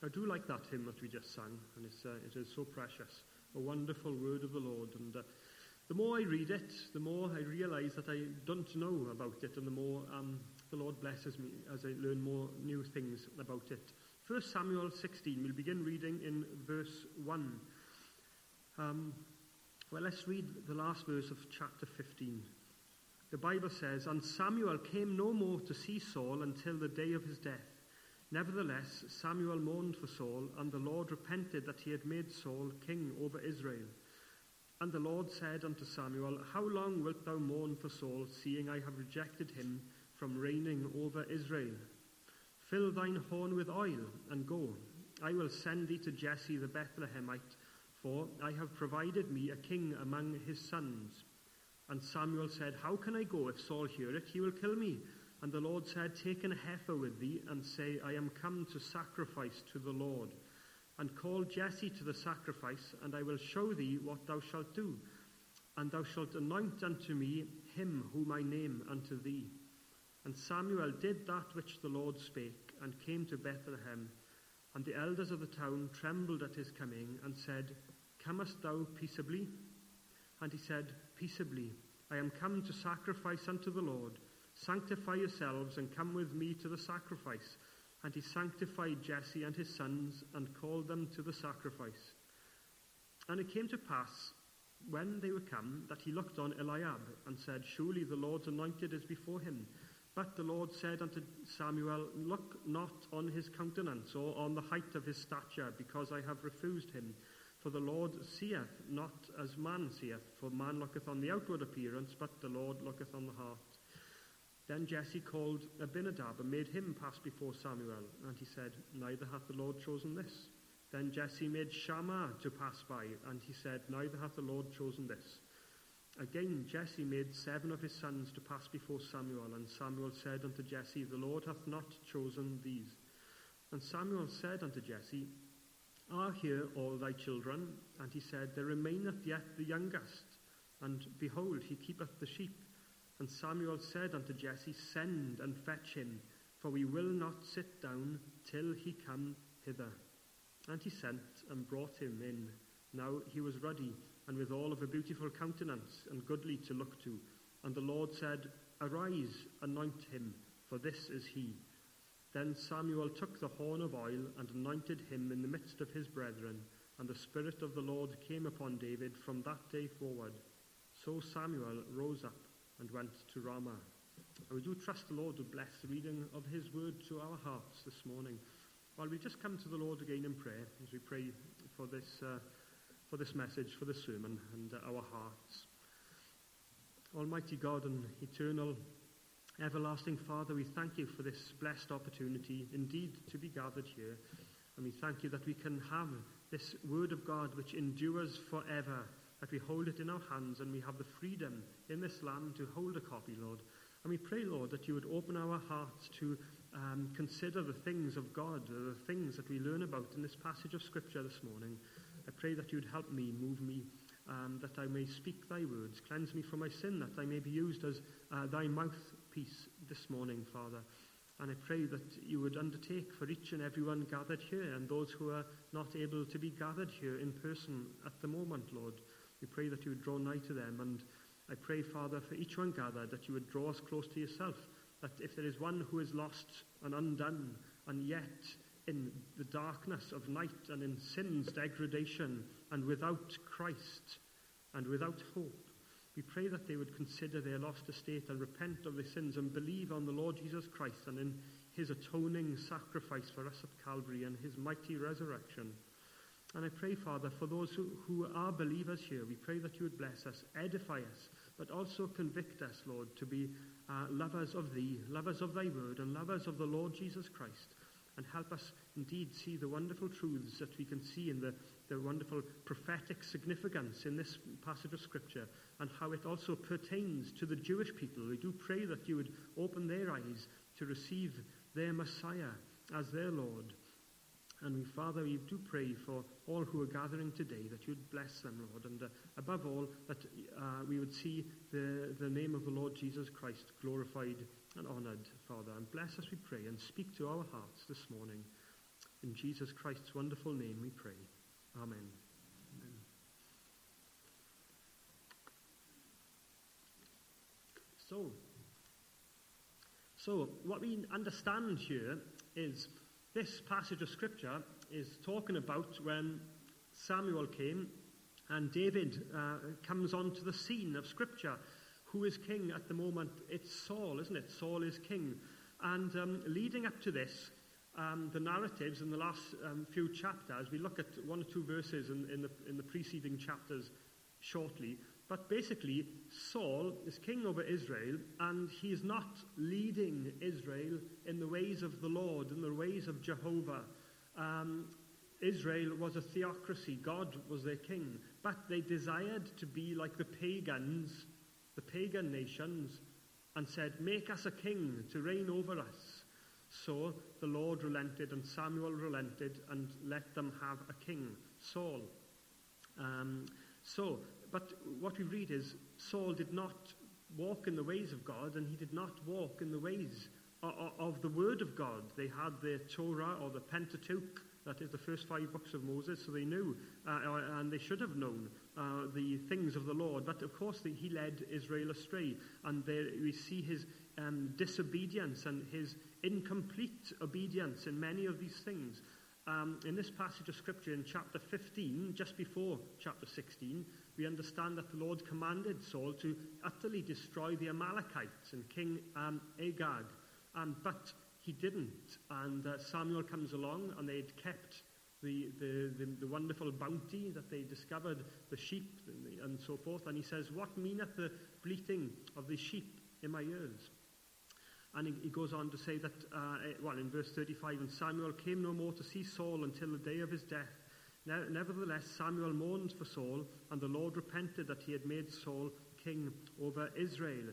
I do like that hymn that we just sang, and it is so precious, a wonderful word of the Lord. And the more I read it, the more I realise that I don't know about it, and the more the Lord blesses me as I learn more new things about it. 1 Samuel 16, we'll begin reading in verse 1. Well, let's read the last verse of chapter 15. The Bible says, "And Samuel came no more to see Saul until the day of his death. Nevertheless, Samuel mourned for Saul, and the Lord repented that he had made Saul king over Israel. And the Lord said unto Samuel, How long wilt thou mourn for Saul, seeing I have rejected him from reigning over Israel? Fill thine horn with oil, and go. I will send thee to Jesse the Bethlehemite, for I have provided me a king among his sons. And Samuel said, How can I go? If Saul hear it, he will kill me. And the Lord said, Take an heifer with thee, and say, I am come to sacrifice to the Lord. And call Jesse to the sacrifice, and I will show thee what thou shalt do. And thou shalt anoint unto me him whom I name unto thee. And Samuel did that which the Lord spake, and came to Bethlehem. And the elders of the town trembled at his coming, and said, Comest thou peaceably? And he said, Peaceably. I am come to sacrifice unto the Lord. Sanctify yourselves, and come with me to the sacrifice. And he sanctified Jesse and his sons, and called them to the sacrifice. And it came to pass, when they were come, that he looked on Eliab, and said, Surely the Lord's anointed is before him. But the Lord said unto Samuel, Look not on his countenance, or on the height of his stature, because I have refused him. For the Lord seeth not as man seeth, for man looketh on the outward appearance, but the Lord looketh on the heart. Then Jesse called Abinadab, and made him pass before Samuel. And he said, Neither hath the Lord chosen this. Then Jesse made Shammah to pass by, and he said, Neither hath the Lord chosen this. Again Jesse made 7 of his sons to pass before Samuel, and Samuel said unto Jesse, The Lord hath not chosen these. And Samuel said unto Jesse, Are here all thy children? And he said, There remaineth yet the youngest, and behold, he keepeth the sheep. And Samuel said unto Jesse, Send and fetch him, for we will not sit down till he come hither. And he sent and brought him in. Now he was ruddy, and withal of a beautiful countenance, and goodly to look to. And the Lord said, Arise, anoint him, for this is he. Then Samuel took the horn of oil, and anointed him in the midst of his brethren. And the Spirit of the Lord came upon David from that day forward. So Samuel rose up and went to Ramah. And we do trust the Lord would bless the reading of his word to our hearts this morning. While we just come to the Lord again in prayer, as we pray for this message, for this sermon, and our hearts. Almighty God and eternal, everlasting Father, we thank you for this blessed opportunity indeed to be gathered here. And we thank you that we can have this word of God which endures forever, that we hold it in our hands, and we have the freedom in this land to hold a copy, Lord. And we pray, Lord, that you would open our hearts to consider the things of God, the things that we learn about in this passage of Scripture this morning. I pray that you would help me, move me, that I may speak thy words. Cleanse me from my sin, that I may be used as thy mouthpiece this morning, Father. And I pray that you would undertake for each and everyone gathered here, and those who are not able to be gathered here in person at the moment, Lord. We pray that you would draw nigh to them, and I pray, Father, for each one gathered, that you would draw us close to yourself, that if there is one who is lost and undone, and yet in the darkness of night and in sin's degradation and without Christ and without hope, we pray that they would consider their lost estate and repent of their sins and believe on the Lord Jesus Christ and in his atoning sacrifice for us at Calvary and his mighty resurrection. And I pray, Father, for those who are believers here, we pray that you would bless us, edify us, but also convict us, Lord, to be lovers of thee, lovers of thy word, and lovers of the Lord Jesus Christ. And help us indeed see the wonderful truths that we can see in the wonderful prophetic significance in this passage of Scripture, and how it also pertains to the Jewish people. We do pray that you would open their eyes to receive their Messiah as their Lord. And we, Father, we do pray for all who are gathering today, that you would bless them, Lord, and above all, that we would see the name of the Lord Jesus Christ glorified and honoured, Father. And bless us, we pray, and speak to our hearts this morning. In Jesus Christ's wonderful name we pray. Amen. Amen. So what we understand here is this passage of Scripture is talking about when Samuel came and David comes onto the scene of Scripture. Who is king at the moment? It's Saul, isn't it? Saul is king. And leading up to this, the narratives in the last few chapters, we look at one or two verses in the preceding chapters shortly. But basically, Saul is king over Israel, and he is not leading Israel in the ways of the Lord, in the ways of Jehovah. Israel was a theocracy. God was their king. But they desired to be like the pagans, the pagan nations, and said, make us a king to reign over us. So the Lord relented, and Samuel relented, and let them have a king, Saul. But what we read is Saul did not walk in the ways of God, and he did not walk in the ways of the Word of God. They had the Torah, or the Pentateuch, that is the first 5 books of Moses, so they knew, and they should have known, the things of the Lord. But of course he led Israel astray, and there we see his disobedience and his incomplete obedience in many of these things. In this passage of Scripture in chapter 15, just before chapter 16, we understand that the Lord commanded Saul to utterly destroy the Amalekites and King Agag. But he didn't. And Samuel comes along, and they'd kept the wonderful bounty that they discovered, the sheep and so forth. And he says, what meaneth the bleating of the sheep in my ears? And he goes on to say that, in verse 35, and Samuel came no more to see Saul until the day of his death. Nevertheless, Samuel mourned for Saul, and the Lord repented that he had made Saul king over Israel.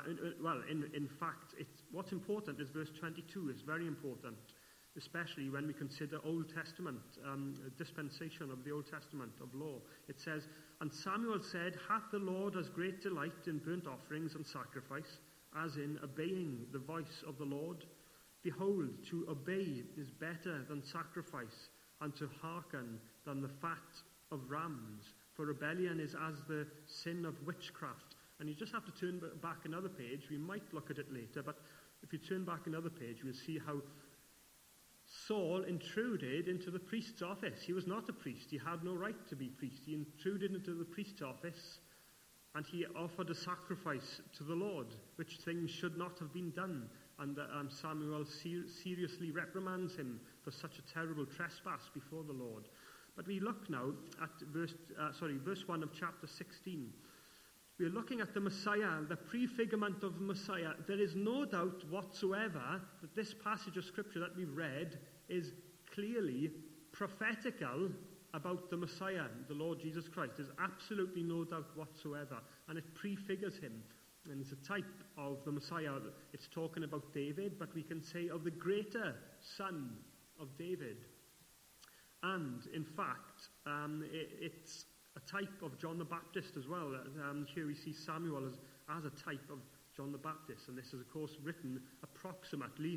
In fact, what's important is verse 22 is very important, especially when we consider Old Testament, dispensation of the Old Testament of law. It says, and Samuel said, hath the Lord as great delight in burnt offerings and sacrifice, as in obeying the voice of the Lord? Behold, to obey is better than sacrifice, and to hearken than the fat of rams. For rebellion is as the sin of witchcraft. And you just have to turn back another page. We might look at it later, but if you turn back another page, we'll see how Saul intruded into the priest's office. He was not a priest. He had no right to be priest. He intruded into the priest's office, and he offered a sacrifice to the Lord, which things should not have been done. And Samuel seriously reprimands him for such a terrible trespass before the Lord. But we look now at verse 1 of chapter 16. We are looking at the Messiah, the prefigurement of the Messiah. There is no doubt whatsoever that this passage of Scripture that we've read is clearly prophetical about the Messiah, the Lord Jesus Christ. There's absolutely no doubt whatsoever. And it prefigures him. And it's a type of the Messiah. It's talking about David, but we can say of the greater son of David. And, in fact, it's a type of John the Baptist as well. Here we see Samuel as a type of John the Baptist. And this is, of course, written approximately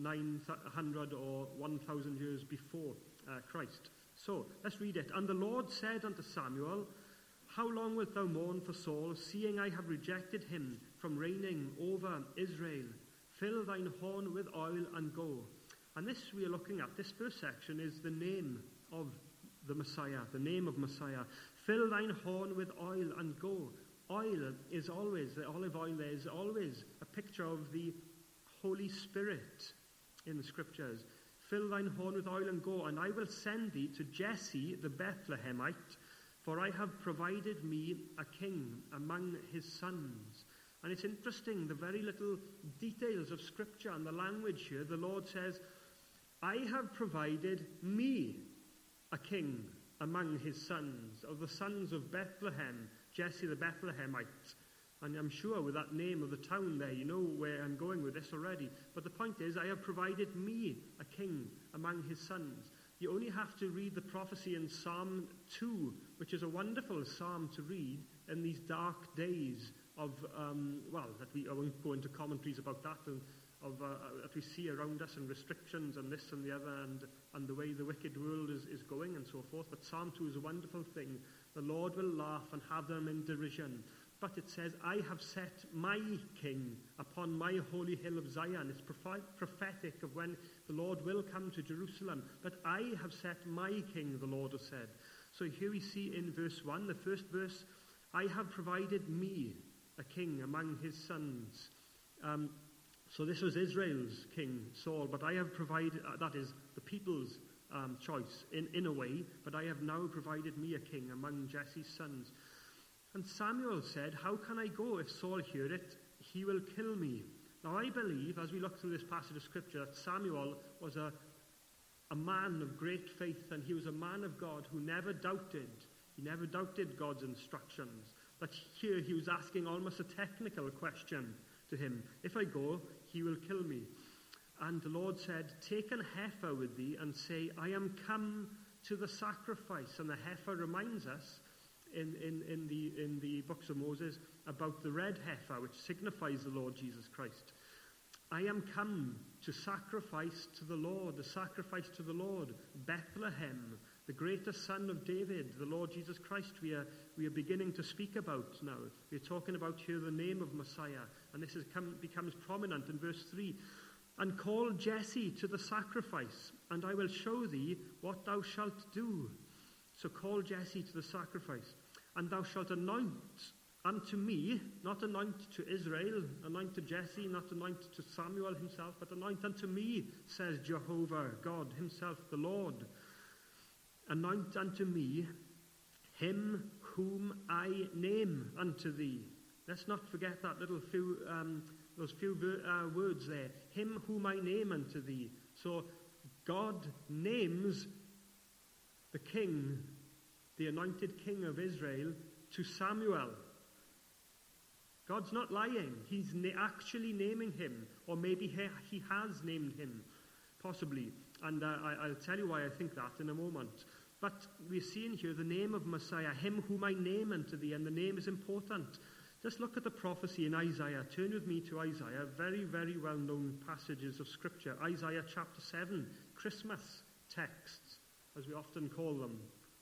900 or 1,000 years before Christ. So, let's read it. And the Lord said unto Samuel, how long wilt thou mourn for Saul, seeing I have rejected him from reigning over Israel? Fill thine horn with oil and go. And this we are looking at, this first section, is the name of the Messiah, the name of Messiah. Fill thine horn with oil and go. Oil is always, the olive oil there is always a picture of the Holy Spirit in the Scriptures. Fill thine horn with oil and go, and I will send thee to Jesse the Bethlehemite, for I have provided me a king among his sons. And it's interesting, the very little details of Scripture and the language here. The Lord says, I have provided me a king among his sons, of the sons of Bethlehem, Jesse the Bethlehemite. And I'm sure with that name of the town there, you know where I'm going with this already. But the point is, I have provided me a king among his sons. You only have to read the prophecy in Psalm 2, which is a wonderful psalm to read in these dark days of, I won't go into commentaries about that that we see around us, and restrictions and this and the other, and the way the wicked world is going and so forth. But Psalm 2 is a wonderful thing. The Lord will laugh and have them in derision. But it says, I have set my king upon my holy hill of Zion. It's prophetic of when the Lord will come to Jerusalem. But I have set my king, the Lord has said. So here we see in verse 1, the first verse, I have provided me a king among his sons. So this was Israel's king, Saul, but I have provided, that is the people's choice in a way, but I have now provided me a king among Jesse's sons. And Samuel said, how can I go? If Saul hear it, he will kill me. Now I believe, as we look through this passage of scripture, that Samuel was a man of great faith, and he was a man of God who never doubted. He never doubted God's instructions. But here he was asking almost a technical question to him. If I go, he will kill me. And the Lord said, take an heifer with thee and say, I am come to the sacrifice. And the heifer reminds us in the books of Moses about the red heifer, which signifies the Lord Jesus Christ. I am come to sacrifice to the Lord, the sacrifice to the Lord. Bethlehem, the greatest son of David, the Lord Jesus Christ, we are beginning to speak about now. We're talking about here the name of Messiah, and this becomes prominent in verse 3. And call Jesse to the sacrifice, and I will show thee what thou shalt do. So call Jesse to the sacrifice, and thou shalt anoint unto me, not anoint to Israel, anoint to Jesse, not anoint to Samuel himself, but anoint unto me, says Jehovah, God himself, the Lord. Anoint unto me him whom I name unto thee. Let's not forget that little few, those few words there. Him whom I name unto thee. So God names the king, the anointed king of Israel, to Samuel. God's not lying. He's actually naming him, or maybe he has named him, possibly. And I'll tell you why I think that in a moment. But we're seeing here the name of Messiah, him whom I name unto thee, and the name is important. Just look at the prophecy in Isaiah. Turn with me to Isaiah, very, very well-known passages of Scripture. Isaiah chapter 7, Christmas texts, as we often call them.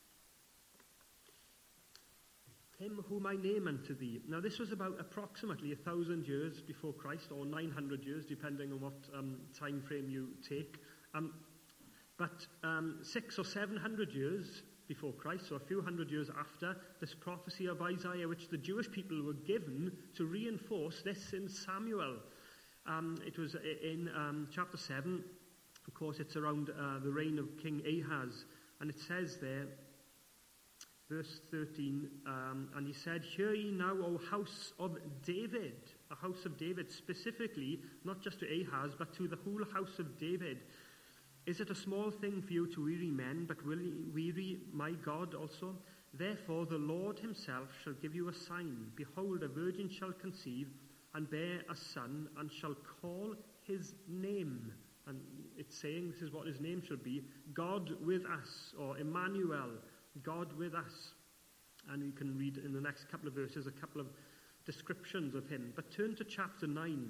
Him whom I name unto thee. Now this was about approximately 1,000 years before Christ, or 900 years, depending on what time frame you take. But 600 or 700 years before Christ, so a few hundred years after, this prophecy of Isaiah, which the Jewish people were given to reinforce this in Samuel. It was in chapter 7. Of course, it's around the reign of King Ahaz. And it says there, verse 13, and he said, hear ye now, O house of David. A house of David specifically, not just to Ahaz, but to the whole house of David. Is it a small thing for you to weary men, but will ye weary my God also? Therefore the Lord himself shall give you a sign. Behold, a virgin shall conceive, and bear a son, and shall call his name. And it's saying this is what his name shall be, God with us, or Emmanuel, God with us. And you can read in the next couple of verses a couple of descriptions of him. But turn to chapter 9.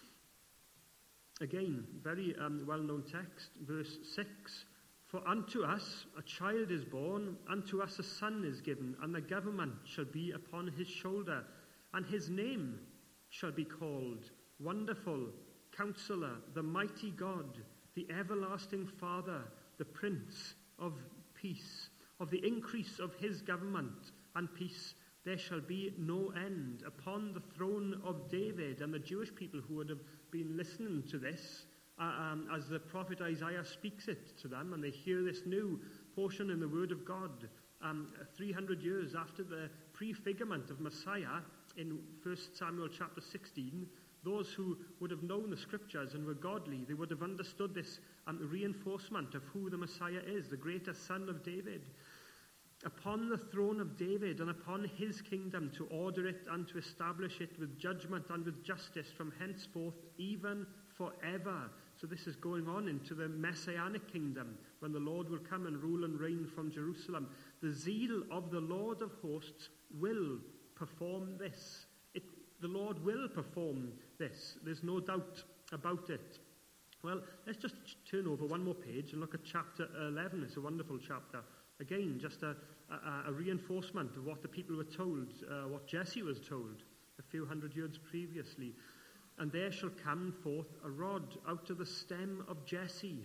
Again, very well-known text, verse 6. For unto us a child is born, unto us a son is given, and the government shall be upon his shoulder, and his name shall be called Wonderful, Counselor, the Mighty God, the Everlasting Father, the Prince of Peace. Of the increase of his government and peace there shall be no end upon the throne of David. And the Jewish people who would have been listening to this as the prophet Isaiah speaks it to them, and they hear this new portion in the Word of God 300 years after the prefigurement of Messiah in 1 Samuel chapter 16, those who would have known the Scriptures and were godly, they would have understood this reinforcement of who the Messiah is, the greatest son of David. Upon the throne of David and upon his kingdom, to order it and to establish it with judgment and with justice from henceforth even forever. So this is going on into the Messianic kingdom, when the Lord will come and rule and reign from Jerusalem. The zeal of the Lord of hosts will perform this. The Lord will perform this. There's no doubt about it? Well, let's just turn over one more page and look at chapter 11. It's a wonderful chapter. Again, just a reinforcement of what the people were told, what Jesse was told a few hundred years previously. And there shall come forth a rod out of the stem of Jesse.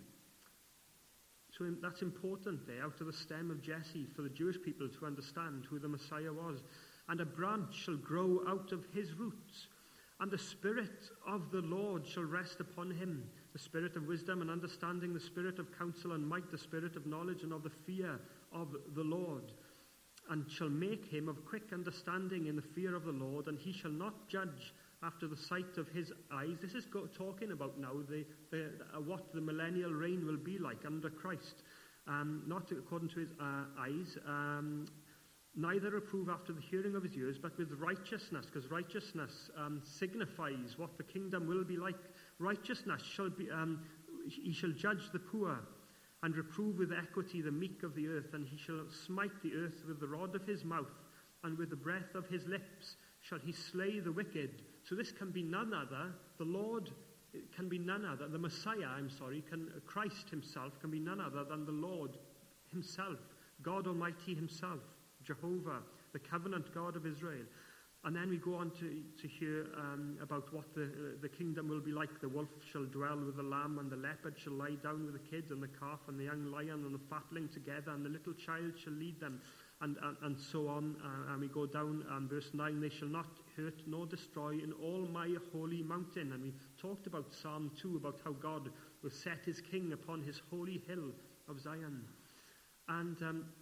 So that's important there, out of the stem of Jesse, for the Jewish people to understand who the Messiah was. And a branch shall grow out of his roots. And the Spirit of the Lord shall rest upon him, the Spirit of wisdom and understanding, the Spirit of counsel and might, the Spirit of knowledge and of the fear of the Lord. And shall make him of quick understanding in the fear of the Lord, and he shall not judge after the sight of his eyes. This is talking about now what the millennial reign will be like under Christ. Not according to his eyes, neither approve after the hearing of his ears, but with righteousness, because righteousness signifies what the kingdom will be like. Righteousness shall be, he shall judge the poor, and reprove with equity the meek of the earth, and he shall smite the earth with the rod of his mouth, and with the breath of his lips shall he slay the wicked. So this can be none other, the Lord can be none other, the Messiah, Christ himself can be none other than the Lord himself, God Almighty himself, Jehovah, the covenant God of Israel. And then we go on to hear about what the kingdom will be like. The wolf shall dwell with the lamb, and the leopard shall lie down with the kid, and the calf, and the young lion, and the fatling together, and the little child shall lead them, and so on. And we go down, verse 9, they shall not hurt nor destroy in all my holy mountain. And we talked about Psalm 2, about how God will set his king upon his holy hill of Zion. And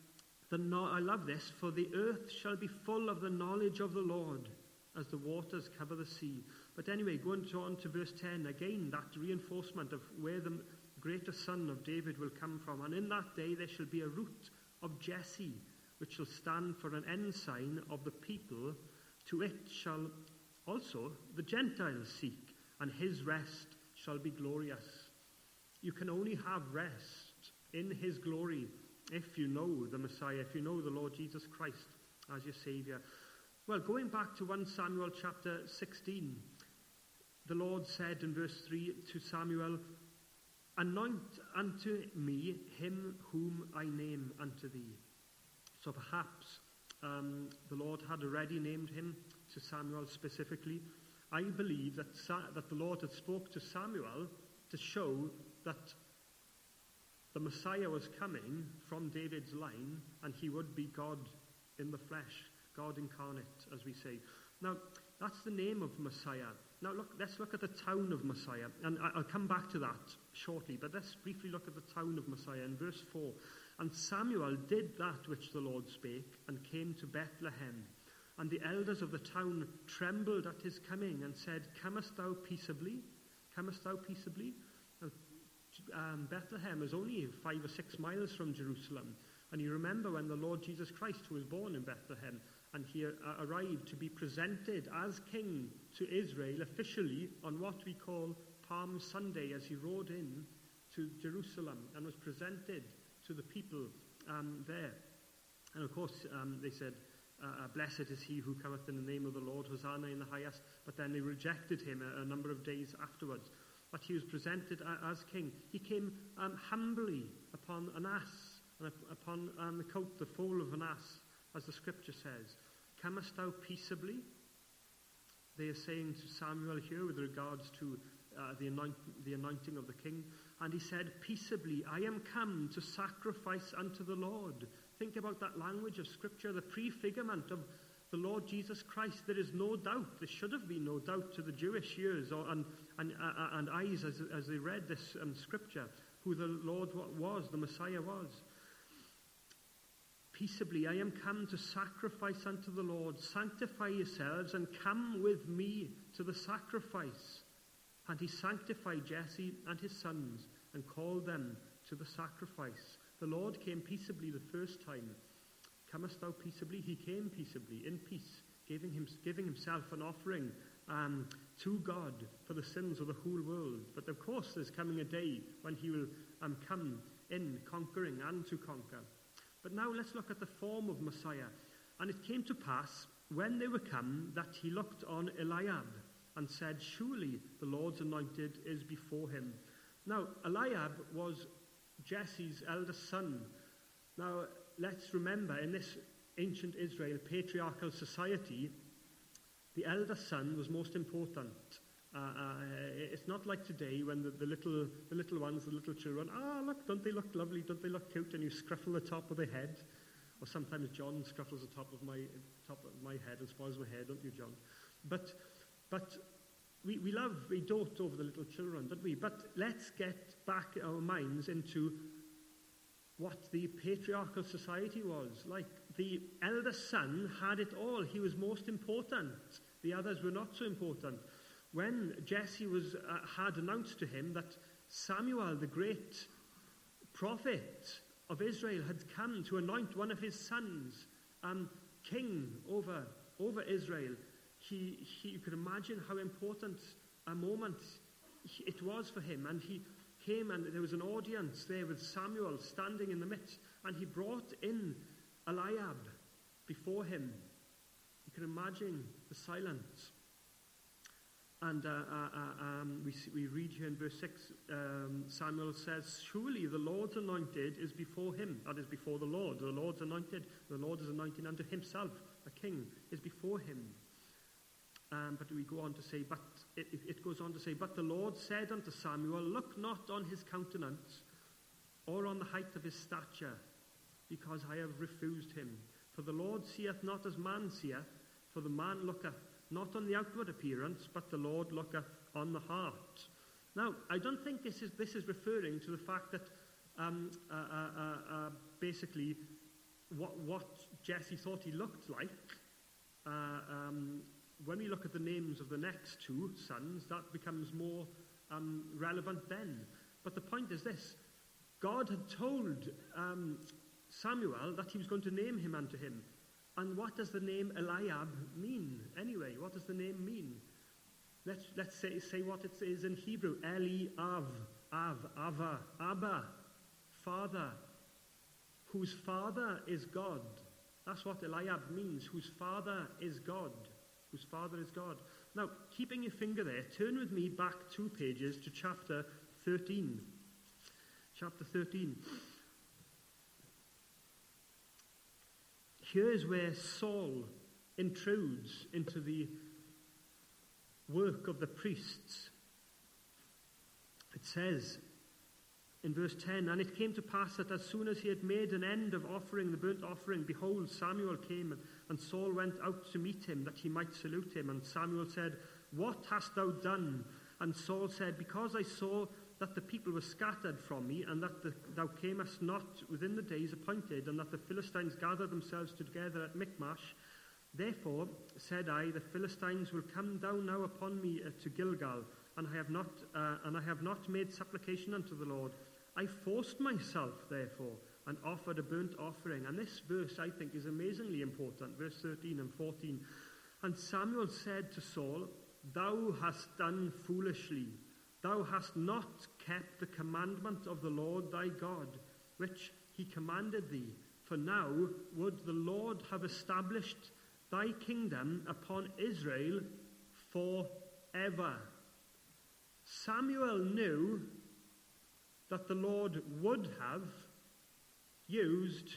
I love this, for the earth shall be full of the knowledge of the Lord, as the waters cover the sea. But anyway, going on to verse 10, again, that reinforcement of where the greater son of David will come from. And in that day there shall be a root of Jesse, which shall stand for an ensign of the people. To it shall also the Gentiles seek, and his rest shall be glorious. You can only have rest in his glory if you know the Messiah, if you know the Lord Jesus Christ as your Saviour. Well, going back to 1 Samuel chapter 16, the Lord said in verse 3 to Samuel, anoint unto me him whom I name unto thee. So perhaps the Lord had already named him to Samuel specifically. I believe that the Lord had spoke to Samuel to show that the Messiah was coming from David's line, and he would be God in the flesh, God incarnate, as we say. Now, that's the name of Messiah. Now, let's look at the town of Messiah, and I'll come back to that shortly, but let's briefly look at the town of Messiah in verse 4. And Samuel did that which the Lord spake, and came to Bethlehem. And the elders of the town trembled at his coming, and said, Comest thou peaceably? Comest thou peaceably? Bethlehem is only 5 or 6 miles from Jerusalem. And you remember when the Lord Jesus Christ, who was born in Bethlehem, and he arrived to be presented as king to Israel officially on what we call Palm Sunday, as he rode in to Jerusalem and was presented to the people there. And of course, they said, blessed is he who cometh in the name of the Lord, Hosanna in the highest. But then they rejected him a number of days afterwards. But he was presented as king. He came humbly upon an ass, and upon the coat, the foal of an ass, as the scripture says. Comest thou peaceably? They are saying to Samuel here with regards to the anointing of the king. And he said, peaceably, I am come to sacrifice unto the Lord. Think about that language of scripture, the prefigurement of the Lord Jesus Christ. There is no doubt, there should have been no doubt to the Jewish ears and eyes as they read this scripture, who the Lord was, the Messiah was. Peaceably, I am come to sacrifice unto the Lord. Sanctify yourselves and come with me to the sacrifice. And he sanctified Jesse and his sons and called them to the sacrifice. The Lord came peaceably the first time. Comest thou peaceably? He came peaceably, in peace, giving himself an offering to God for the sins of the whole world. But of course there's coming a day when he will come in conquering and to conquer. But now let's look at the form of Messiah. And it came to pass, when they were come, that he looked on Eliab, and said, "Surely the Lord's anointed is before him." Now, Eliab was Jesse's eldest son. Now, let's remember, in this ancient Israel patriarchal society, the eldest son was most important. It's not like today when the little ones, the little children, look, don't they look lovely, don't they look cute, and you scruffle the top of their head. Or sometimes John scruffles the top of my head and spoils my hair, don't you, John? But we dote over the little children, don't we? But let's get back our minds into what the patriarchal society was like. The eldest son had it all. He was most important. The others were not so important. When Jesse had announced to him that Samuel, the great prophet of Israel, had come to anoint one of his sons king over Israel, you could imagine how important a moment it was for him. And he came, and there was an audience there with Samuel standing in the midst, and he brought in Eliab before him. You can imagine the silence. And we read here in verse 6, Samuel says, "Surely the Lord's anointed is before him." That is, before the Lord. The Lord's anointed. The Lord is anointing unto himself. A king is before him. But we go on to say, it goes on to say, "But the Lord said unto Samuel, Look not on his countenance, or on the height of his stature, because I have refused him. For the Lord seeth not as man seeth, for the man looketh not on the outward appearance, but the Lord looketh on the heart." Now, I don't think this is referring to the fact that basically what Jesse thought he looked like. When we look at the names of the next two sons, that becomes more relevant then. But the point is this: God had told Samuel that he was going to name him unto him. And what does the name Eliab mean anyway? What does the name mean? Let's say what it is in Hebrew. Eli-Av, Ava, Abba, Father. Whose father is God. That's what Eliab means. Whose father is God. Whose father is God. Now, keeping your finger there, turn with me back 2 pages to chapter 13. Chapter 13. Here's where Saul intrudes into the work of the priests. It says in verse 10, "And it came to pass that as soon as he had made an end of offering the burnt offering, behold, Samuel came, and Saul went out to meet him, that he might salute him. And Samuel said, What hast thou done? And Saul said, Because I saw that the people were scattered from me, and that thou camest not within the days appointed, and that the Philistines gathered themselves together at Michmash. Therefore said I, The Philistines will come down now upon me to Gilgal, and I have not made supplication unto the Lord. I forced myself, therefore, and offered a burnt offering." And this verse, I think, is amazingly important, verse 13 and 14. "And Samuel said to Saul, Thou hast done foolishly. Thou hast not kept the commandment of the Lord thy God, which he commanded thee. For now would the Lord have established thy kingdom upon Israel forever." Samuel knew that the Lord would have used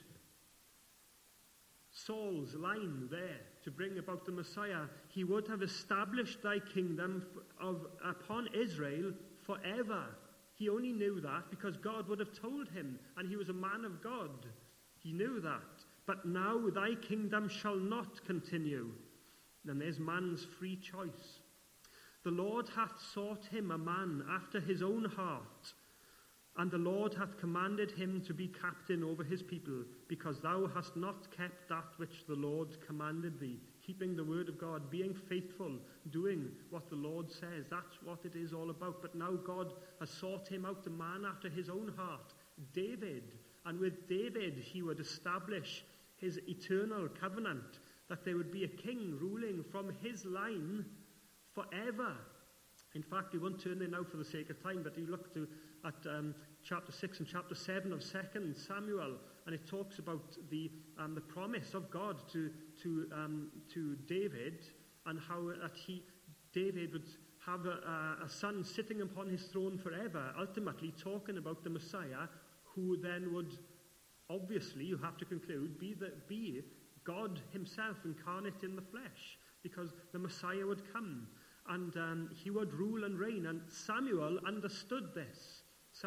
Saul's line there to bring about the Messiah. He would have established thy kingdom upon Israel forever. He only knew that because God would have told him, and he was a man of God. He knew that. "But now thy kingdom shall not continue." Then there's man's free choice. "The Lord hath sought him a man after his own heart, and the Lord hath commanded him to be captain over his people, because thou hast not kept that which the Lord commanded thee." Keeping the word of God, being faithful, doing what the Lord says. That's what it is all about. But now God has sought him out, a man after his own heart, David. And with David he would establish his eternal covenant, that there would be a king ruling from his line forever. In fact, we won't turn there now for the sake of time, but you look at chapter 6 and chapter 7 of 2 Samuel, and it talks about the promise of God to David, and how that David would have a son sitting upon his throne forever, ultimately talking about the Messiah, who then would, obviously, you have to conclude, be God himself incarnate in the flesh, because the Messiah would come, and he would rule and reign. And Samuel understood this.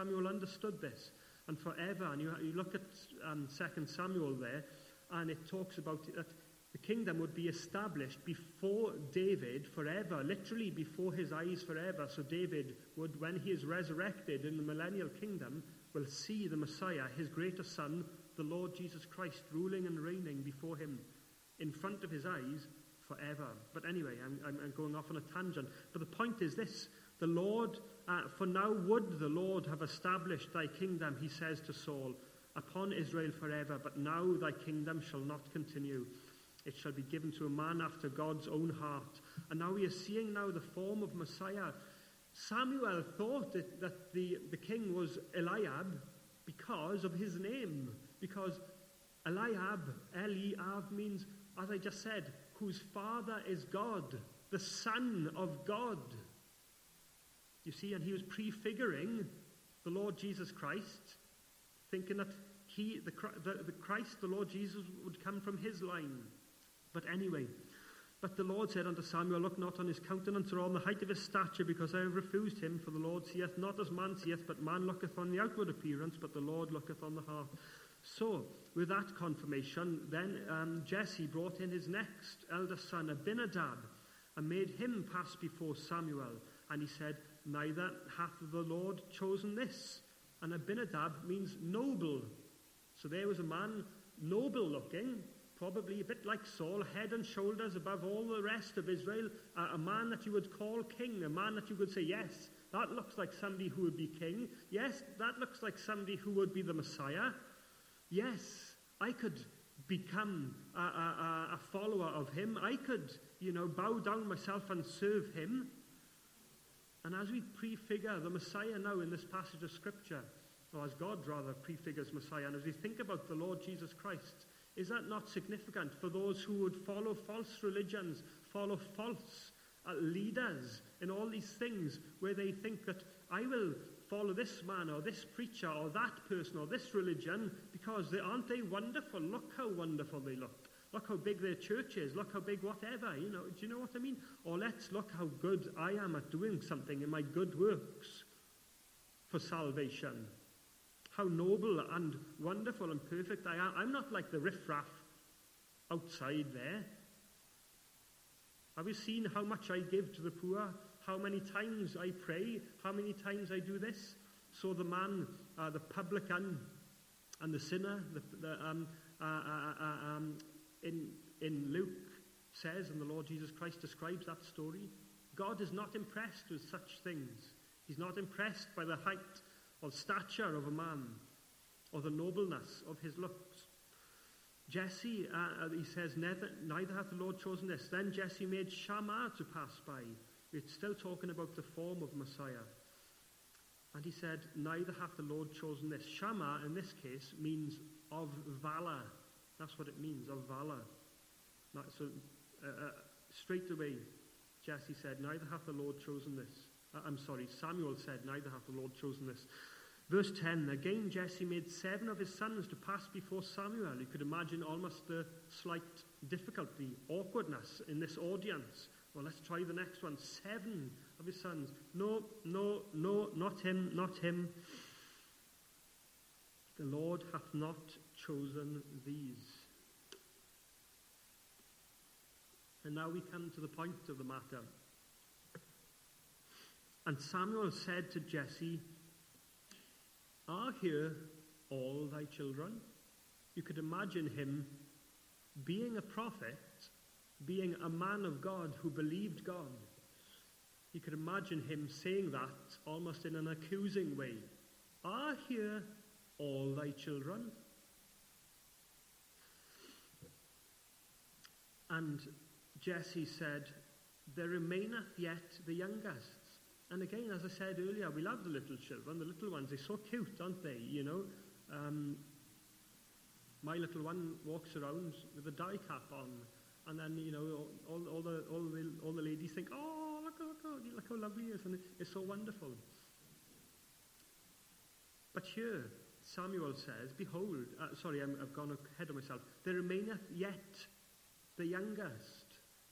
And forever, and you look at 2 Samuel there, and it talks about that the kingdom would be established before David forever, literally before his eyes forever. So David would, when he is resurrected in the millennial kingdom, will see the Messiah, his greater son, the Lord Jesus Christ, ruling and reigning before him in front of his eyes forever. But anyway, I'm going off on a tangent. But the point is this: the Lord, for now would the Lord have established thy kingdom, he says to Saul, upon Israel forever, but now thy kingdom shall not continue. It shall be given to a man after God's own heart. And now we are seeing now the form of Messiah. Samuel thought that the king was Eliab because of his name. Because Eliab means, as I just said, whose father is God, the Son of God. You see, and he was prefiguring the Lord Jesus Christ, thinking that the Christ, the Lord Jesus, would come from his line. But anyway, but the Lord said unto Samuel, look not on his countenance or on the height of his stature, because I have refused him. For the Lord seeth not as man seeth, but man looketh on the outward appearance, but the Lord looketh on the heart. So, with that confirmation, then Jesse brought in his next eldest son, Abinadab, and made him pass before Samuel. And he said, neither hath the Lord chosen this. And Abinadab means noble. So there was a man, noble looking, probably a bit like Saul, head and shoulders above all the rest of Israel, a man that you would call king, a man that you could say, yes, that looks like somebody who would be king. Yes, that looks like somebody who would be the Messiah. Yes, I could become a follower of him. I could, bow down myself and serve him. And as we prefigure the Messiah now in this passage of Scripture, or as God rather prefigures Messiah, and as we think about the Lord Jesus Christ, is that not significant for those who would follow false religions, follow false leaders in all these things, where they think that I will follow this man or this preacher or that person or this religion because aren't they wonderful? Look how wonderful they look. Look how big their church is. Look how big whatever. Do you know what I mean? Or let's look how good I am at doing something in my good works for salvation. How noble and wonderful and perfect I am. I'm not like the riffraff outside there. Have you seen how much I give to the poor? How many times I pray? How many times I do this? So the man, the publican, and the sinner, in Luke says, and the Lord Jesus Christ describes that story, God is not impressed with such things. He's not impressed by the height or stature of a man, or the nobleness of his looks. Jesse, he says, neither hath the Lord chosen this. Then Jesse made Shammah to pass by. It's still talking about the form of Messiah. And he said, neither hath the Lord chosen this. Shammah, in this case, means of valor. That's what it means, of valor. So straight away, Jesse said, neither hath the Lord chosen this. Samuel said, neither hath the Lord chosen this. Verse 10, again Jesse made 7 of his sons to pass before Samuel. You could imagine almost the slight difficulty, awkwardness in this audience. Well, let's try the next one. 7 of his sons. No, not him, not him. The Lord hath not chosen these. And now we come to the point of the matter. And Samuel said to Jesse, are here all thy children? You could imagine him being a prophet, being a man of God who believed God. You could imagine him saying that almost in an accusing way. Are here all thy children? And Jesse said, there remaineth yet the youngest. And again, as I said earlier, we love the little children, the little ones. They're so cute, aren't they? My little one walks around with a dye cap on, and then all the ladies think, oh, look at how lovely he is, and it's so wonderful. But here, Samuel says, behold, I've gone ahead of myself. There remaineth yet the youngest.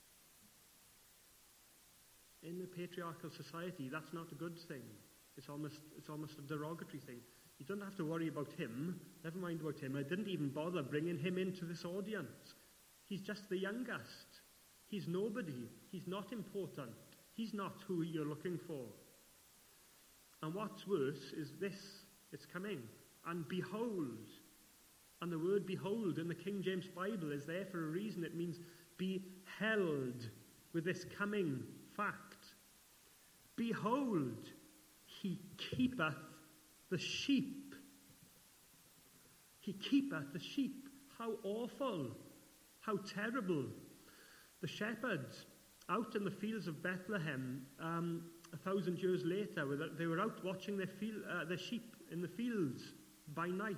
In the patriarchal society, that's not a good thing. It's almost a derogatory thing. You don't have to worry about him. Never mind about him. I didn't even bother bringing him into this audience. He's just the youngest. He's nobody. He's not important. He's not who you're looking for. And what's worse is this. It's coming. And behold. And the word behold in the King James Bible is there for a reason. It means beheld with this coming fact. Behold, he keepeth the sheep. He keepeth the sheep. How awful. How terrible. The shepherds out in the fields of Bethlehem 1,000 years later, they were out watching their sheep in the fields by night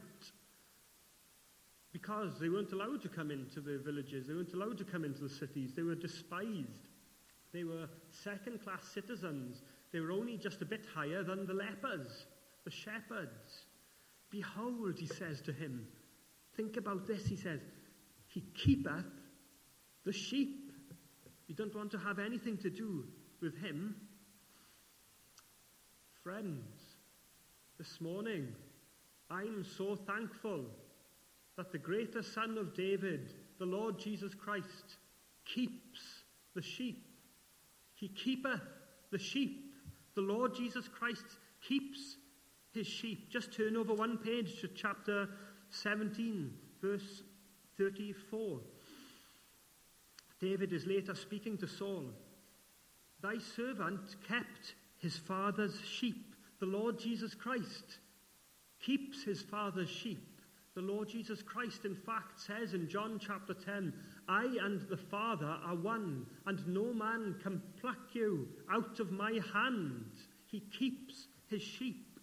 because they weren't allowed to come into the villages. They weren't allowed to come into the cities. They were despised. They were second-class citizens. They were only just a bit higher than the lepers, the shepherds. Behold, he says to him, think about this, he says, he keepeth the sheep. You don't want to have anything to do with him. Friends, this morning, I'm so thankful that the greater Son of David, the Lord Jesus Christ, keeps the sheep. He keepeth the sheep. The Lord Jesus Christ keeps his sheep. Just turn over one page to chapter 17, verse 34. David is later speaking to Saul. Thy servant kept his father's sheep. The Lord Jesus Christ keeps his father's sheep. The Lord Jesus Christ, in fact, says in John chapter 10, I and the Father are one, and no man can pluck you out of my hand. He keeps his sheep.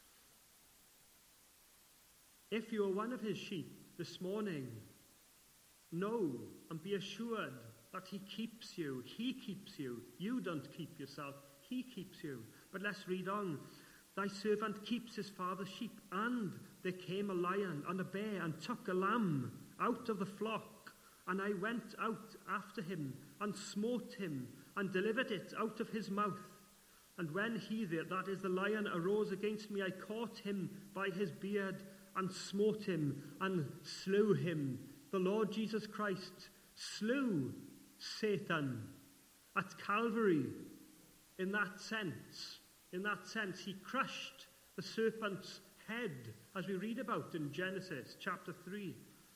If you are one of his sheep this morning, know and be assured that he keeps you. He keeps you. You don't keep yourself. He keeps you. But let's read on. Thy servant keeps his father's sheep, and there came a lion and a bear and took a lamb out of the flock. And I went out after him and smote him and delivered it out of his mouth. And when he, that is the lion, arose against me, I caught him by his beard and smote him and slew him. The Lord Jesus Christ slew Satan at Calvary. In that sense, he crushed the serpent's head, as we read about in Genesis chapter 3.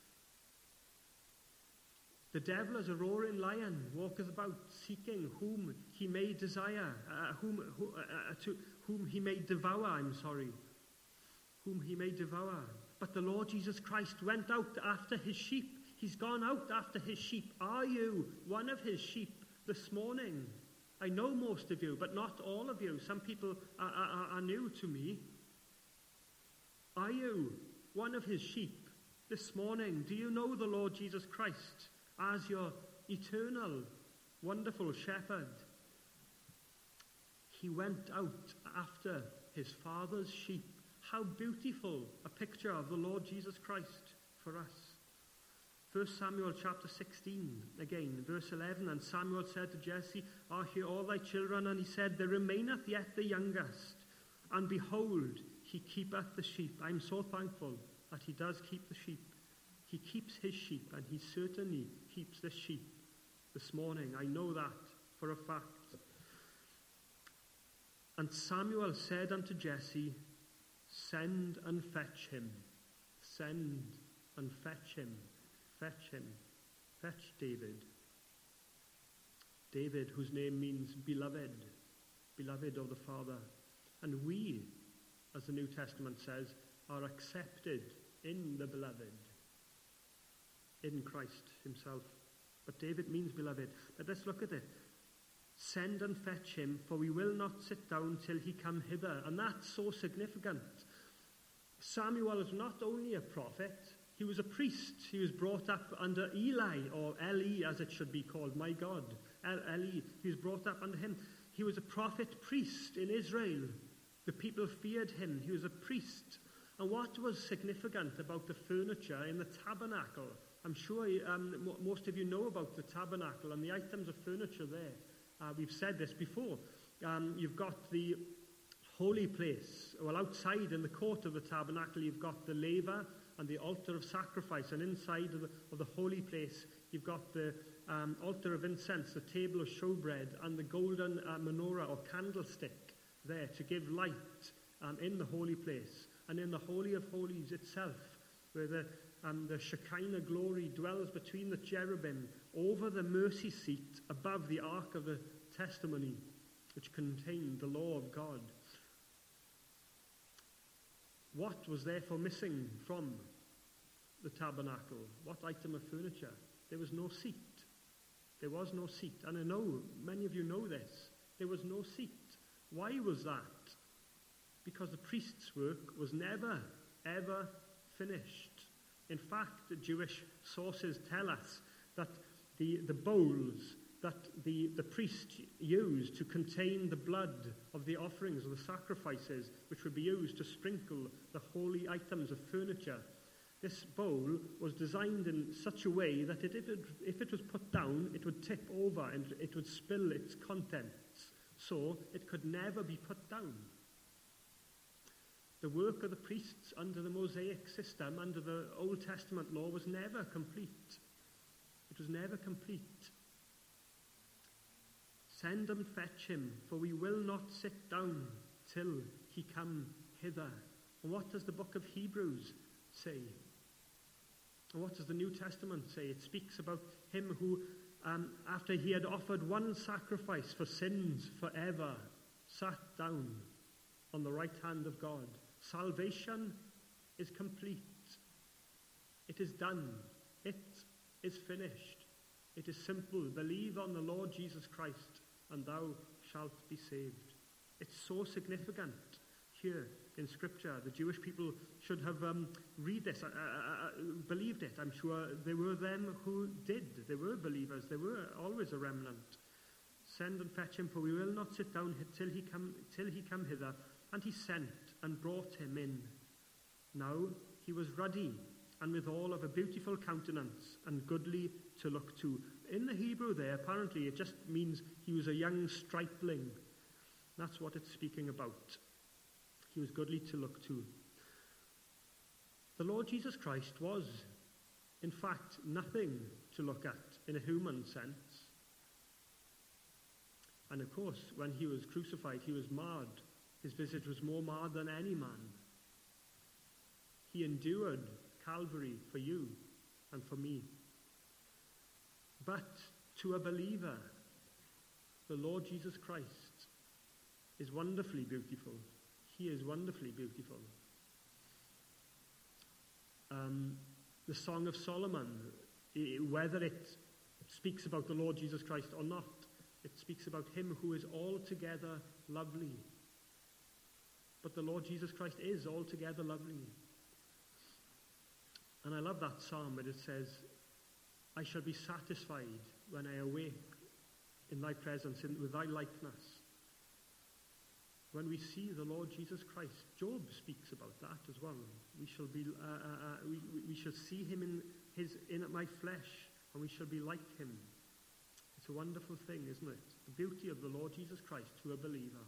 The devil, as a roaring lion, walketh about seeking whom he may desire, whom he may devour. Whom he may devour. But the Lord Jesus Christ went out after his sheep. He's gone out after his sheep. Are you one of his sheep this morning? I know most of you, but not all of you. Some people are new to me. Are you one of his sheep this morning? Do you know the Lord Jesus Christ as your eternal, wonderful shepherd? He went out after his father's sheep. How beautiful a picture of the Lord Jesus Christ for us. 1 Samuel chapter 16, again, verse 11. And Samuel said to Jesse, Are here all thy children? And he said, There remaineth yet the youngest. And behold, he keepeth the sheep. I'm so thankful that he does keep the sheep. He keeps his sheep, and he certainly keeps this sheep this morning. I know that for a fact. And Samuel said unto Jesse, Send and fetch him. Send and fetch him. Fetch him. Fetch David. David, whose name means beloved. Beloved of the Father. And we, as the New Testament says, are accepted in the beloved. In Christ himself. But David means beloved. But let's look at it. Send and fetch him, for we will not sit down till he come hither. And that's so significant. Samuel is not only a prophet, he was a priest. He was brought up under Eli, or Eli as it should be called, my God. Eli. He was brought up under him. He was a prophet priest in Israel. The people feared him. He was a priest. And what was significant about the furniture in the tabernacle? I'm sure most of you know about the tabernacle and the items of furniture there. We've said this before. You've got the holy place. Well, outside in the court of the tabernacle, you've got the laver and the altar of sacrifice. And inside of the holy place, you've got the altar of incense, the table of showbread, and the golden menorah or candlestick there to give light in the holy place. And in the Holy of Holies itself, where the Shekinah glory dwells between the cherubim, over the mercy seat above the Ark of the Testimony, which contained the law of God. What was therefore missing from the tabernacle? What item of furniture? There was no seat. There was no seat. And I know many of you know this. There was no seat. Why was that? Because the priest's work was never, ever finished. In fact, the Jewish sources tell us that the bowls that the priest used to contain the blood of the offerings or the sacrifices, which would be used to sprinkle the holy items of furniture, this bowl was designed in such a way that if it was put down, it would tip over and it would spill its contents. So it could never be put down. The work of the priests under the Mosaic system, under the Old Testament law, was never complete. It was never complete. Send and fetch him, for we will not sit down till he come hither. And what does the book of Hebrews say? And what does the New Testament say? It speaks about him who, after he had offered one sacrifice for sins forever, sat down on the right hand of God. Salvation is complete. It is done. It is finished. It is simple. Believe on the Lord Jesus Christ, and thou shalt be saved. It's so significant here in Scripture. The Jewish people should have read this, believed it. I'm sure there were them who did. There were believers. There were always a remnant. Send and fetch him, for we will not sit down till he come hither. And he sent and brought him in. Now he was ruddy, and withal of a beautiful countenance, and goodly to look to. In the Hebrew there, apparently, it just means he was a young stripling. That's what it's speaking about. He was goodly to look to. The Lord Jesus Christ was, in fact, nothing to look at in a human sense. And of course, when he was crucified, he was marred. His visage was more marred than any man. He endured Calvary for you and for me. But to a believer, the Lord Jesus Christ is wonderfully beautiful. He is wonderfully beautiful. The Song of Solomon, whether it speaks about the Lord Jesus Christ or not, it speaks about him who is altogether lovely. But the Lord Jesus Christ is altogether lovely. And I love that psalm where it says, I shall be satisfied when I awake in thy presence, with thy likeness. When we see the Lord Jesus Christ, Job speaks about that as well. We shall be, we shall see him in my flesh, and we shall be like him. It's a wonderful thing, isn't it? The beauty of the Lord Jesus Christ to a believer.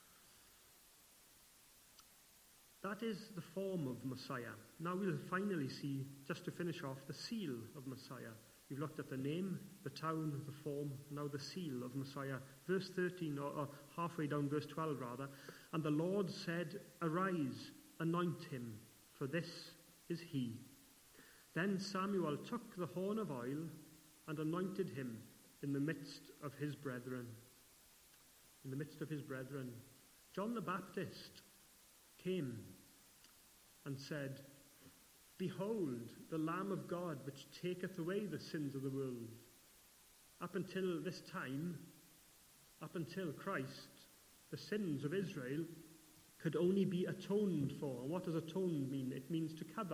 That is the form of Messiah. Now we'll finally see, just to finish off, the seal of Messiah. We've looked at the name, the town, the form, now the seal of Messiah. Verse 13, or halfway down verse 12 rather. And the Lord said, Arise, anoint him, for this is he. Then Samuel took the horn of oil and anointed him in the midst of his brethren. In the midst of his brethren. John the Baptist came and said, Behold, the Lamb of God, which taketh away the sins of the world. Up until this time, up until Christ, the sins of Israel could only be atoned for. And what does atone mean? It means to cover.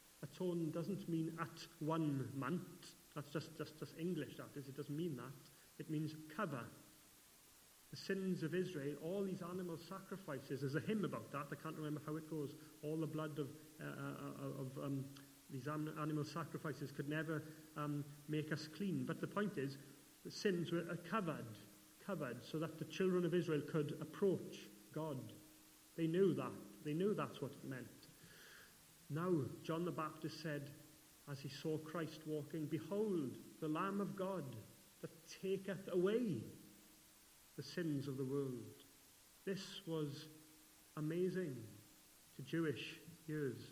Atone doesn't mean at 1 month. That's just English, that is. It doesn't mean that. It means cover. The sins of Israel, all these animal sacrifices. There's a hymn about that. I can't remember how it goes. All the blood of these animal sacrifices could never make us clean. But the point is, the sins were covered so that the children of Israel could approach God. They knew that. They knew that's what it meant. Now, John the Baptist said, as he saw Christ walking, "Behold, the Lamb of God that taketh away the sins of the world." This was amazing to Jewish ears.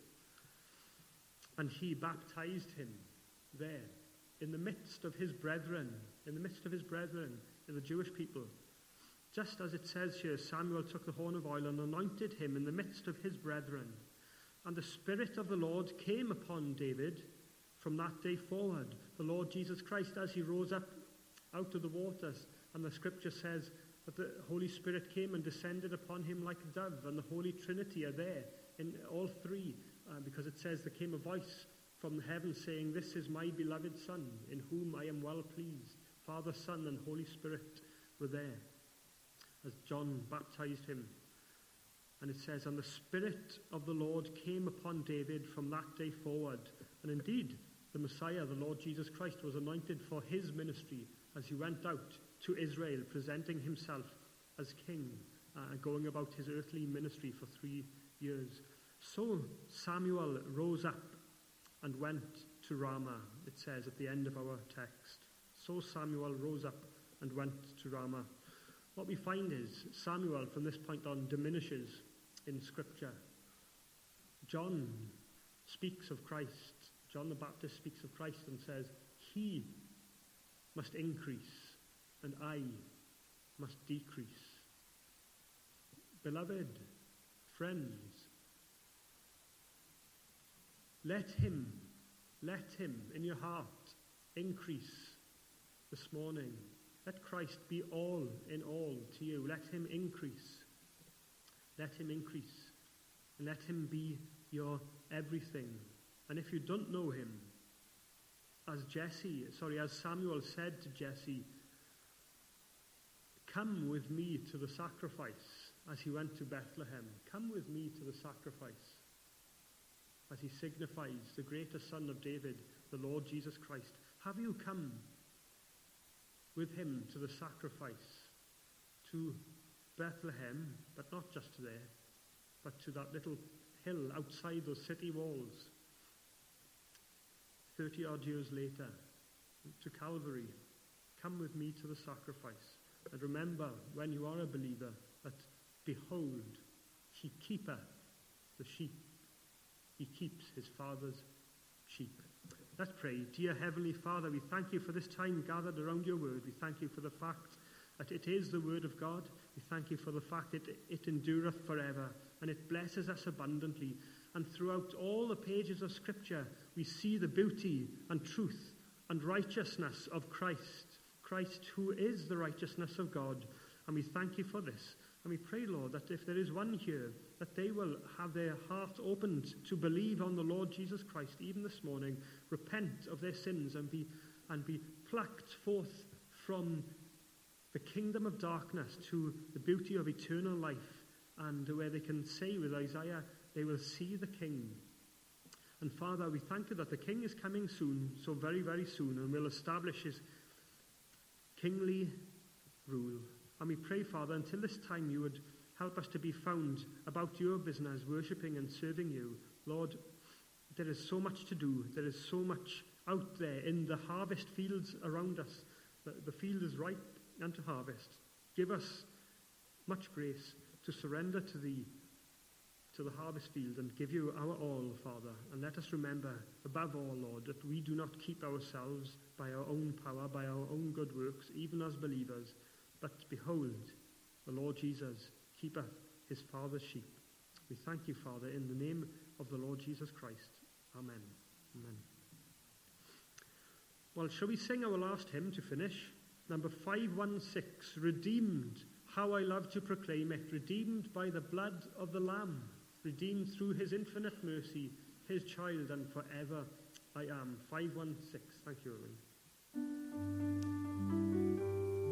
And he baptized him there, in the midst of his brethren, in the Jewish people. Just as it says here, Samuel took the horn of oil and anointed him in the midst of his brethren. And the Spirit of the Lord came upon David from that day forward. The Lord Jesus Christ, as he rose up out of the waters, and the scripture says that the Holy Spirit came and descended upon him like a dove, and the Holy Trinity are there in all three, because it says there came a voice from heaven saying, "This is my beloved Son, in whom I am well pleased." Father, Son, and Holy Spirit were there as John baptized him. And it says, "And the Spirit of the Lord came upon David from that day forward." And indeed, the Messiah, the Lord Jesus Christ, was anointed for his ministry as he went out to Israel, presenting himself as king, going about his earthly ministry for 3 years. So Samuel rose up and went to Ramah, it says at the end of our text. So Samuel rose up and went to Ramah. What we find is Samuel, from this point on, diminishes in Scripture. John speaks of Christ. John the Baptist speaks of Christ and says, "He must increase and I must decrease." Beloved friends, let him in your heart increase this morning. Let Christ be all in all to you. Let him increase. Let him increase. And let him be your everything. And if you don't know him, as Samuel said to Jesse, "Come with me to the sacrifice," as he went to Bethlehem. Come with me to the sacrifice, as he signifies the greater Son of David, the Lord Jesus Christ. Have you come with him to the sacrifice, to Bethlehem, but not just there, but to that little hill outside those city walls, 30-odd years later, to Calvary? Come with me to the sacrifice. And remember, when you are a believer, that behold, he keepeth the sheep. He keeps his Father's sheep. Let's pray. Dear Heavenly Father, we thank you for this time gathered around your word. We thank you for the fact that it is the word of God. We thank you for the fact that it endureth forever, and it blesses us abundantly. And throughout all the pages of Scripture, we see the beauty and truth and righteousness of Christ. Christ, who is the righteousness of God. And we thank you for this. And we pray, Lord, that if there is one here, that they will have their heart opened to believe on the Lord Jesus Christ, even this morning, repent of their sins and be plucked forth from the kingdom of darkness to the beauty of eternal life, and where they can say with Isaiah, they will see the King. And Father, we thank you that the King is coming soon, so very, very soon, and will establish his kingly rule. And we pray, Father, until this time you would help us to be found about your business, worshipping and serving you. Lord, there is so much to do. There is so much out there in the harvest fields around us. The field is ripe unto harvest. Give us much grace to surrender to thee, to the harvest field, and give you our all, Father. And let us remember, above all, Lord, that we do not keep ourselves by our own power, by our own good works, even as believers. But behold, the Lord Jesus keepeth his Father's sheep. We thank you, Father, in the name of the Lord Jesus Christ. Amen. Amen. Well, shall we sing our last hymn to finish? Number 516, Redeemed. How I love to proclaim it. Redeemed by the blood of the Lamb. Redeemed through his infinite mercy. His child, and forever I am. 516. Thank you, Owen.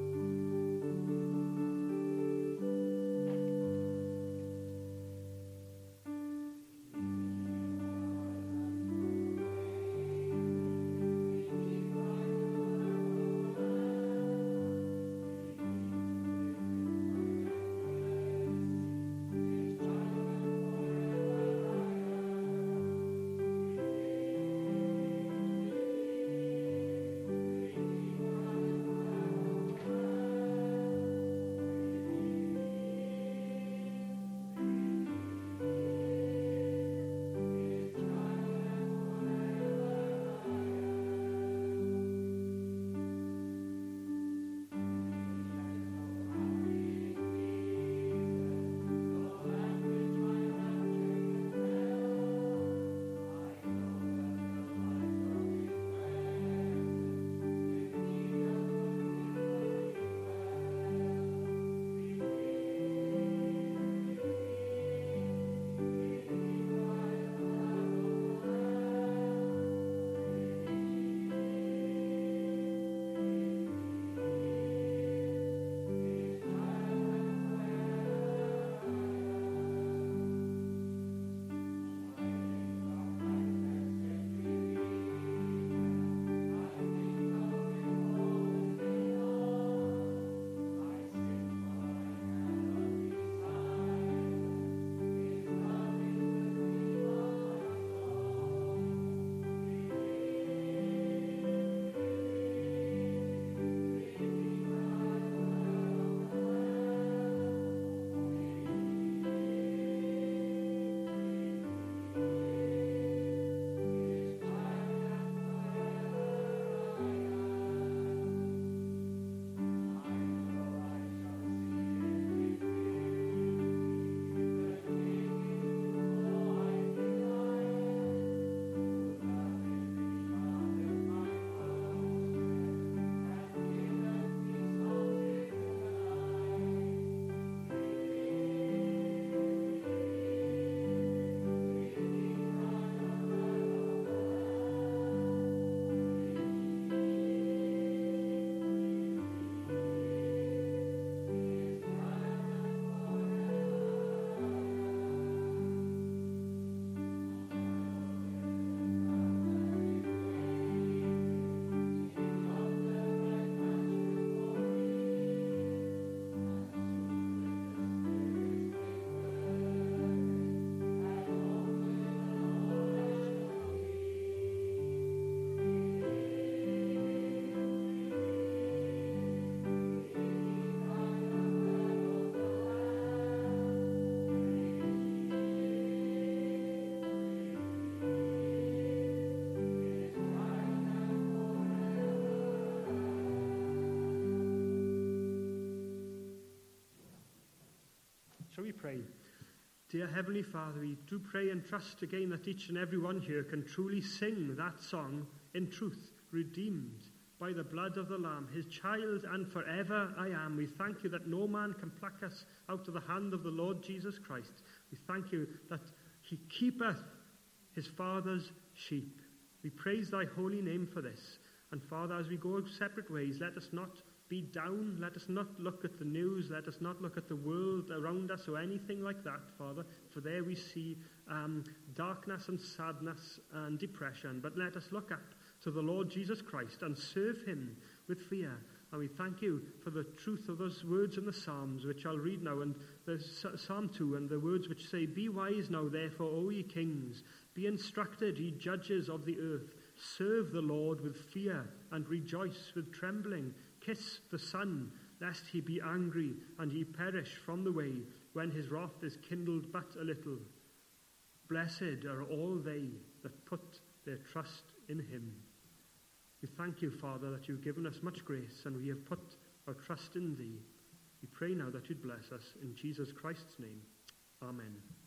pray. Dear Heavenly Father, we do pray and trust again that each and every one here can truly sing that song in truth, redeemed by the blood of the Lamb, his child and forever I am. We thank you that no man can pluck us out of the hand of the Lord Jesus Christ. We thank you that he keepeth his Father's sheep. We praise thy holy name for this. And Father, as we go separate ways, let us not be down. Let us not look at the news. Let us not look at the world around us or anything like that, Father. For there we see darkness and sadness and depression. But let us look up to the Lord Jesus Christ and serve him with fear. And we thank you for the truth of those words in the Psalms, which I'll read now, and the Psalm 2, and the words which say, Be wise now, therefore, O ye kings, be instructed, ye judges of the earth. Serve the Lord with fear, and rejoice with trembling. Kiss the Son, lest he be angry, and ye perish from the way, when his wrath is kindled but a little. Blessed are all they that put their trust in him. We thank you, Father, that you've given us much grace, and we have put our trust in thee. We pray now that you'd bless us in Jesus Christ's name. Amen.